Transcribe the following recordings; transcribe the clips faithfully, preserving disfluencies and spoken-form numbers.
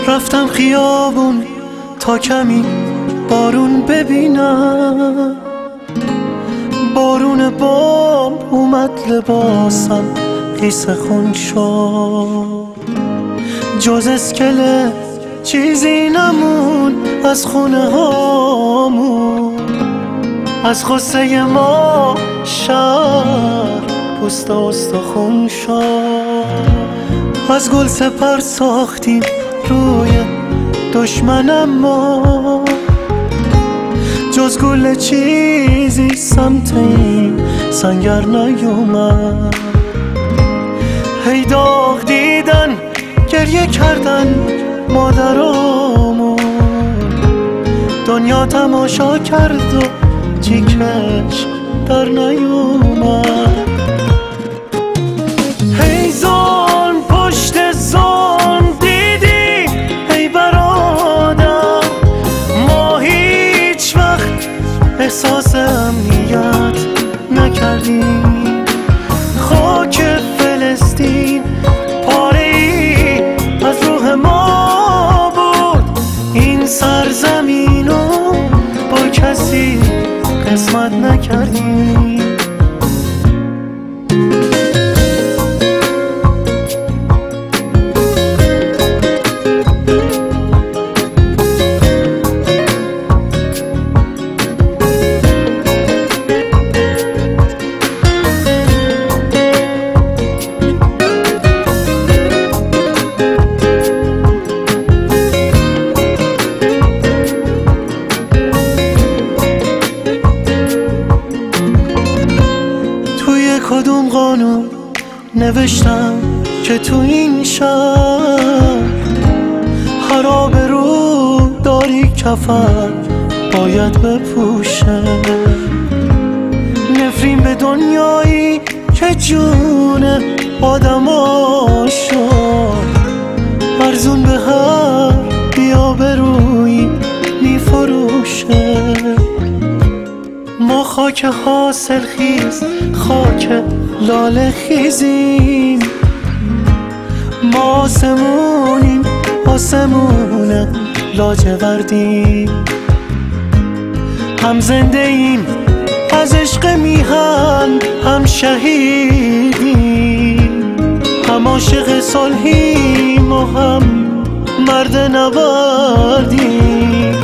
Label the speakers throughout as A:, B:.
A: رفتم خیابون تا کمی بارون ببینم، بارون بام اومد لباسم خیس خون شد، جز اسکله چیزی نمون از خونه هامون، از غصه ما شهر پوست استخون شد، از گل سپر ساختیم روی دشمنم ما، جز گل چیزی سمت این سنگر نیومد، هی داغ دیدن گریه کردن مادرامون، دنیا تماشا کرد و چیکش در نیومد، هی ظلم پشت ظلم دیدی ای برادر، ما هیچ وقت احساس امنیت نکردیم، خاک فلسطین پاره ای از روح ما بود، این سرزمینو با کسی قسمت نکردیم. کدوم قانون نوشتم که تو این شهر هر آبرو داری کفن باید بپوشه، نفرین به دنیایی که جون آدما شد، ارزون به هر بی‌آبرویی میفروشه، ما خاک حاصل خیز خاک لاله خیزیم، ما آسمونیم آسمون لاجوردیم، هم زنده ایم از عشق میهن، هم شهیدیم، هم عاشق صلحیم و هم مرد نبردیم،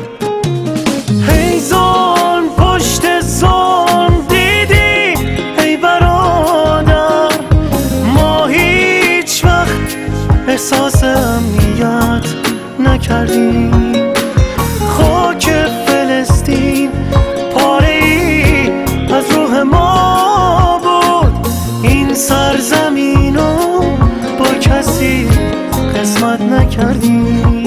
A: هی ظلم پشت ظلم دیدی ای برادر، ما هیچ وقت احساس امنیت نکردیم، خاک فلسطین پاره ای از روح ما بود، این سرزمینو با کسی قسمت نکردیم.